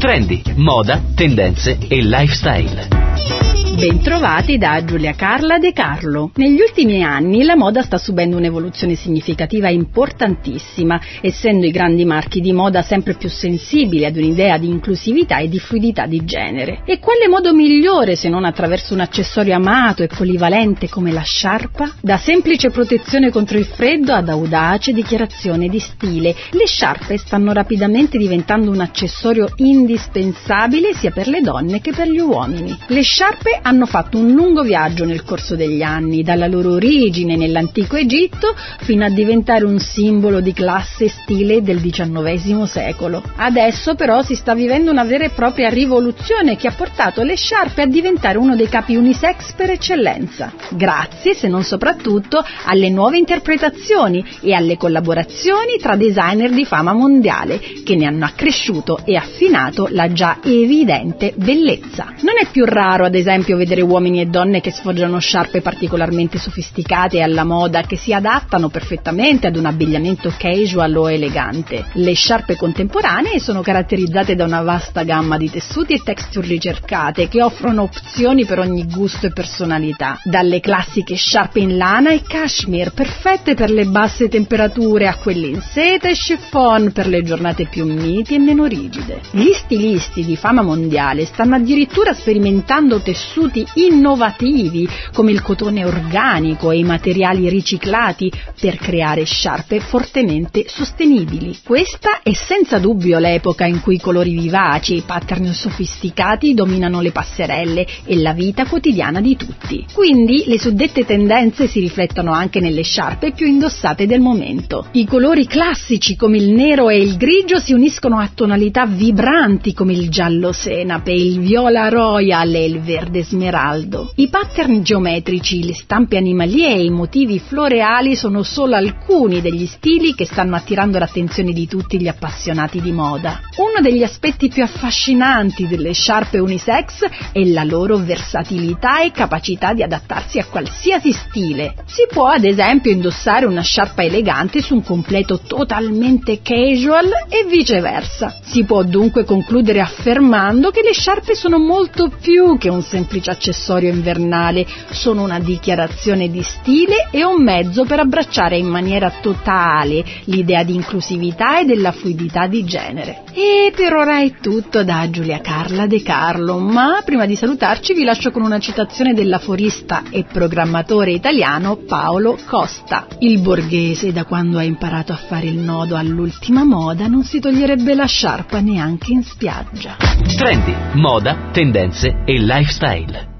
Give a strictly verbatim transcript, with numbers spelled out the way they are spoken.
Trendy, moda, tendenze e lifestyle. Bentrovati da Giulia Carla De Carlo. Negli ultimi anni la moda sta subendo un'evoluzione significativa e importantissima, essendo i grandi marchi di moda sempre più sensibili ad un'idea di inclusività e di fluidità di genere. E quale modo migliore se non attraverso un accessorio amato e polivalente come la sciarpa? Da semplice protezione contro il freddo ad audace dichiarazione di stile, le sciarpe stanno rapidamente diventando un accessorio indispensabile sia per le donne che per gli uomini. Le sciarpe hanno fatto un lungo viaggio nel corso degli anni, dalla loro origine nell'antico Egitto fino a diventare un simbolo di classe e stile del diciannovesimo secolo. Adesso però si sta vivendo una vera e propria rivoluzione che ha portato le sciarpe a diventare uno dei capi unisex per eccellenza, grazie, se non soprattutto, alle nuove interpretazioni e alle collaborazioni tra designer di fama mondiale che ne hanno accresciuto e affinato la già evidente bellezza. Non è più raro, ad esempio, vedere uomini e donne che sfoggiano sciarpe particolarmente sofisticate e alla moda che si adattano perfettamente ad un abbigliamento casual o elegante. Le sciarpe contemporanee sono caratterizzate da una vasta gamma di tessuti e texture ricercate che offrono opzioni per ogni gusto e personalità, dalle classiche sciarpe in lana e cashmere perfette per le basse temperature a quelle in seta e chiffon per le giornate più miti e meno rigide. Gli stilisti di fama mondiale stanno addirittura sperimentando tessuti innovativi come il cotone organico e i materiali riciclati per creare sciarpe fortemente sostenibili. Questa è senza dubbio l'epoca in cui i colori vivaci e i pattern sofisticati dominano le passerelle e la vita quotidiana di tutti. Quindi le suddette tendenze si riflettono anche nelle sciarpe più indossate del momento. I colori classici come il nero e il grigio si uniscono a tonalità vibranti come il giallo senape, il viola royal e il verde smeraldo. I pattern geometrici, le stampe animalie e i motivi floreali sono solo alcuni degli stili che stanno attirando l'attenzione di tutti gli appassionati di moda. Uno degli aspetti più affascinanti delle sciarpe unisex è la loro versatilità e capacità di adattarsi a qualsiasi stile. Si può ad esempio indossare una sciarpa elegante su un completo totalmente casual e viceversa. Si può dunque concludere affermando che le sciarpe sono molto più che un semplice accessorio invernale, sono una dichiarazione di stile e un mezzo per abbracciare in maniera totale l'idea di inclusività e della fluidità di genere. E per ora è tutto da Giulia Carla De Carlo, ma prima di salutarci vi lascio con una citazione dell'aforista e programmatore italiano Paolo Costa. Il borghese, da quando ha imparato a fare il nodo all'ultima moda, non si toglierebbe la sciarpa neanche in spiaggia. Trendy, moda, tendenze e lifestyle.